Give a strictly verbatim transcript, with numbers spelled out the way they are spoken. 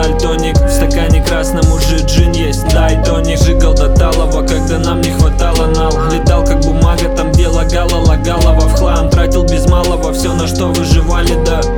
дальтоник. В стакане красном уже джин есть, дай тоник. Жигал до талого, когда нам не хватало нал. Летал как бумага там, где лагала, лагалова в хлам. Тратил без малого все, на что выживали, да.